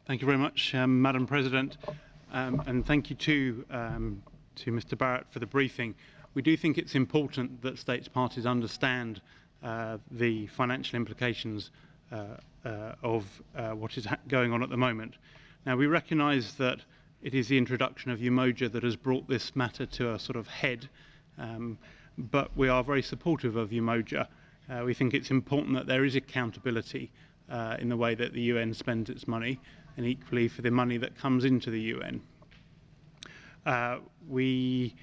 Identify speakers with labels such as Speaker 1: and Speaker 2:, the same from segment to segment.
Speaker 1: Thank you very much, Madam President, and thank you to Mr. Barrett for the briefing. We do think it's important that states parties understand the financial implications of what is going on at the moment. Now, we recognise that it is the introduction of Umoja that has brought this matter to a sort of head, but we are very supportive of Umoja. We think it's important that there is accountability in the way that the UN spends its money, and equally for the money that comes into the UN. We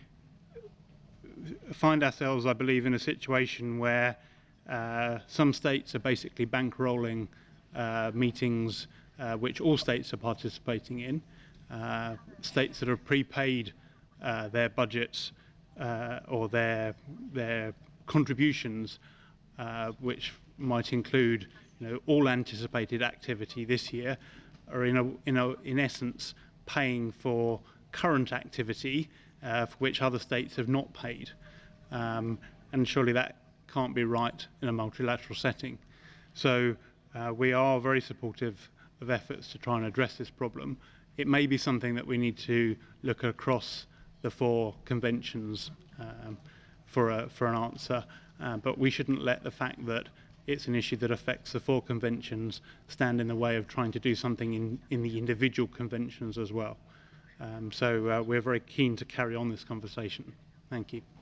Speaker 1: find ourselves, I believe, in a situation where some states are basically bankrolling meetings which all states are participating in. States that have prepaid their budgets or their contributions, which might include all anticipated activity this year, are in essence paying for current activity for which other states have not paid. And surely that can't be right in a multilateral setting. So we are very supportive of efforts to try and address this problem. It may be something that we need to look across the 4 conventions for an answer, but we shouldn't let the fact that it's an issue that affects the 4 conventions stand in the way of trying to do something in the individual conventions as well. So we're very keen to carry on this conversation. Thank you.